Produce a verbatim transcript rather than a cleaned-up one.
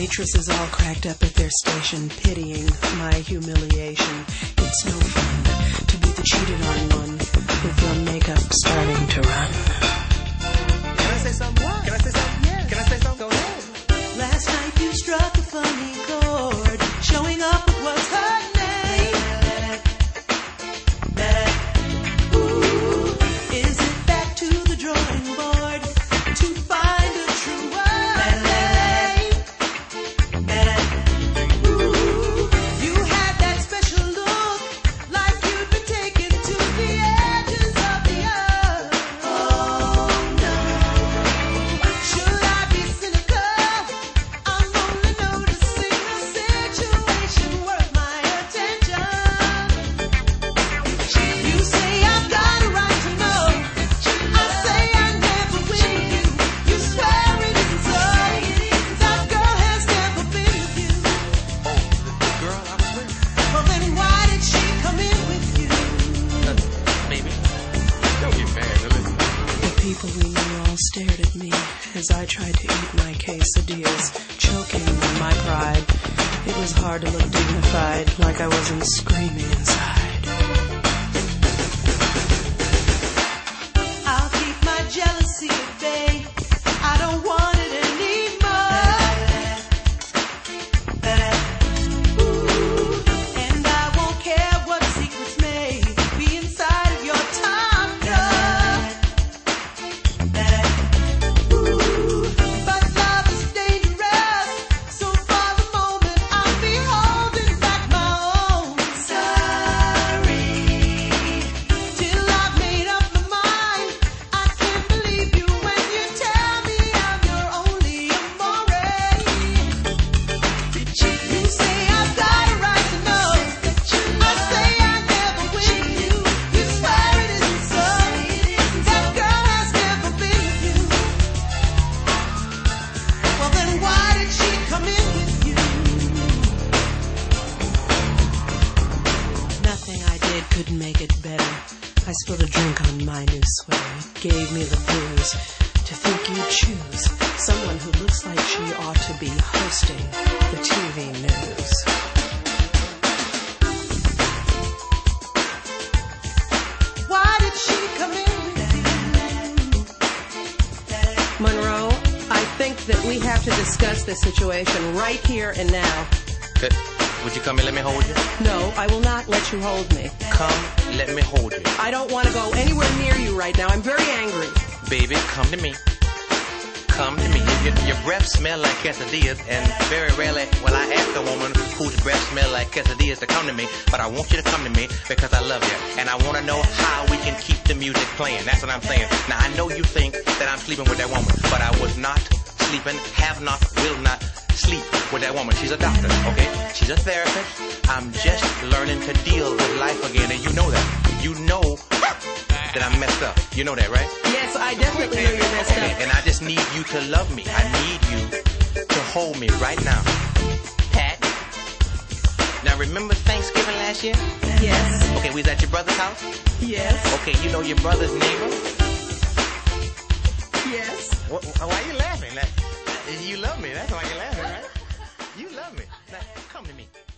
waitresses all cracked up at their station, pitying my humiliation. It's no fun to be the cheated on one with your makeup starting to run. Can I say something? What? Can I say something? Yes. Can I say something? Go ahead. Last night you struck a funny chord, showing up with what's her name. Ooh, is it back to the drawing board to find a truer name? Ooh, you had that special look, like you'd been taken to the edges of the earth. Oh no, should I be cynical? I'm only noticing a situation worth my attention. You say I've got a right to know. I say I never been with you. You swear it isn't so. That girl has never been with you. Oh, the, the girl I was with? Well then why did she come in with you? Uh, maybe. Don't get mad, listen. The people we knew all stared at me as I tried to eat my quesadillas, choking on my pride. It was hard to look dignified, like I wasn't screaming inside. I'll keep my jealousy at bay. I don't want it anymore. Ooh, and I won't care what secrets may be inside of your tongue. Ooh, but love is dangerous. So for the moment, I'll be holding back my own. Sorry, till I've made up my mind. I can't believe you when you tell me I'm your only amore. You say I've got a right to know. I say I never with you. You swear it isn't so. That girl has never been with you. Well then why did she come in with you? Nothing I did could make it better. I spilled a drink on my new sweater. It gave me the blues. To think you'd choose someone who looks like she ought to be hosting the T V news. Why did she come in with you? Monroe, I think that we have to discuss this situation right here and now. Good. Would you come and let me hold you? No, I will not let you hold me. Come, let me hold you. I don't want to go anywhere near you right now. I'm very angry. Baby, come to me. Come to me. Your, your breath smell like quesadillas, and very rarely will I ask a woman whose breath smell like quesadillas to come to me, but I want you to come to me because I love you, and I want to know how we can keep the music playing. That's what I'm saying. Now, I know you think that I'm sleeping with that woman, but I was not sleeping, have not, will not sleep with that woman. She's a doctor, okay? She's a therapist. I'm just learning to deal with life again, and you know that. You know that I'm messed up. You know that, right? Yes, I definitely know you're messed Okay, up. and I just need you to love me. I need you to hold me right now. Pat. Now remember Thanksgiving last year? Yes, Okay, we was at your brother's house? yes, Okay, you know your brother's neighbor? yes. Wh- wh- Why are you laughing? Like, you love me. That's why you're laughing, right? You love me. Now, come to me.